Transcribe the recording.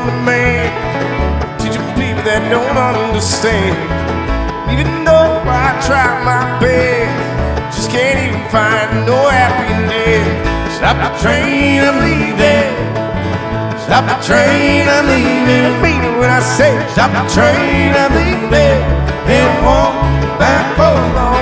the man, teaching people that don't understand. Even though I try my best, just can't even find no happiness. Stop the train, I'm leaving. Stop the train, I'm leaving. Mean it when I say stop the train, I'm leaving. And walk back for long.